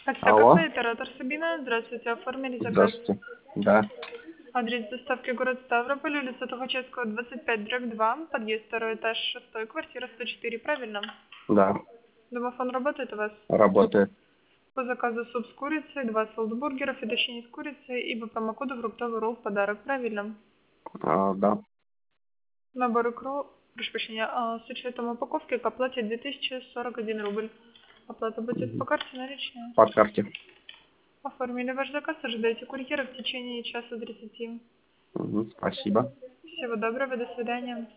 Алло, Аксаков, оператор Сабина. Здравствуйте, оформили заказ. здравствуйте. Да, Адрес доставки город Ставрополь, улица Тухачевского, 25/2, подъезд, второй этаж, 6, квартира 104, правильно? да, Домофон работает у вас? работает. По заказу суп с курицей, 2 солдбургера, фетtuccine с курицей и по промокоду фруктовый ролл в подарок, правильно? Да, Набор икру, прошу прощения, с учетом упаковки к оплате 2041 рубль. Оплата будет по карте наличная. по карте. Оформили ваш заказ, ожидайте курьера в течение часа 30. Спасибо. Всего доброго, до свидания.